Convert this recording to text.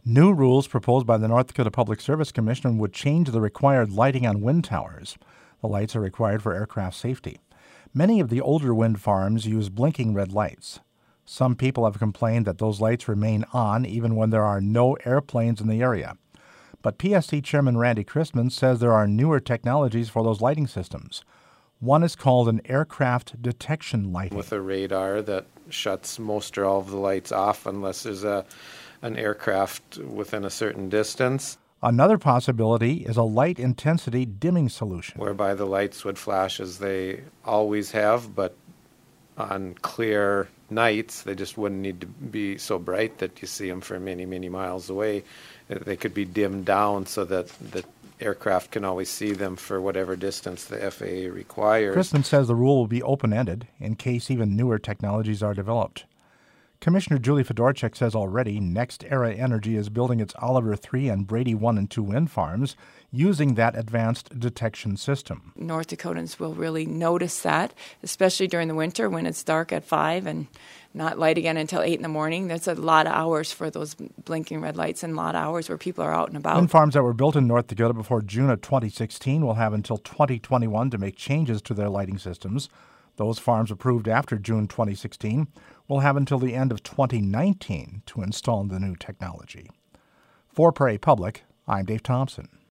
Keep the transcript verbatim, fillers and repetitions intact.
New rules proposed by the North Dakota Public Service Commission would change the required lighting on wind towers. The lights are required for aircraft safety. Many of the older wind farms use blinking red lights. Some people have complained that those lights remain on even when there are no airplanes in the area. But P S C Chairman Randy Christman says there are newer technologies for those lighting systems. One is called an aircraft detection lighting. With a radar that shuts most or all of the lights off unless there's a an aircraft within a certain distance. Another possibility is a light intensity dimming solution, whereby the lights would flash as they always have, but on clear nights they just wouldn't need to be so bright that you see them for many, many miles away. They could be dimmed down so that the aircraft can always see them for whatever distance the F A A requires. Christman says the rule will be open-ended in case even newer technologies are developed. Commissioner Julie Fedorchak says already NextEra Energy is building its Oliver three and Brady one and two wind farms using that advanced detection system. North Dakotans will really notice that, especially during the winter when it's dark at five and not light again until eight in the morning. That's a lot of hours for those blinking red lights and a lot of hours where people are out and about. Wind farms that were built in North Dakota before June of twenty sixteen will have until twenty twenty-one to make changes to their lighting systems. Those farms approved after June twenty sixteen will have until the end of twenty nineteen to install the new technology. For Prairie Public, I'm Dave Thompson.